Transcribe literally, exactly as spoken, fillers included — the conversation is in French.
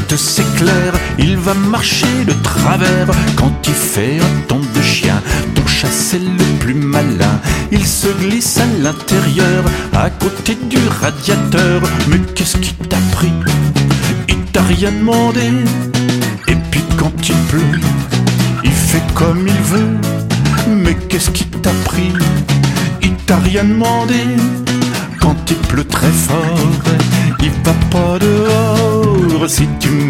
Quand c'est clair, il va marcher de travers. Quand il fait un temps de chien, ton chat c'est le plus malin. Il se glisse à l'intérieur, à côté du radiateur. Mais qu'est-ce qui t'a pris? Il t'a rien demandé. Et puis quand il pleut, il fait comme il veut. Mais qu'est-ce qui t'a pris? Il t'a rien demandé. Quand il pleut très fort, il va pas dehors. Si tu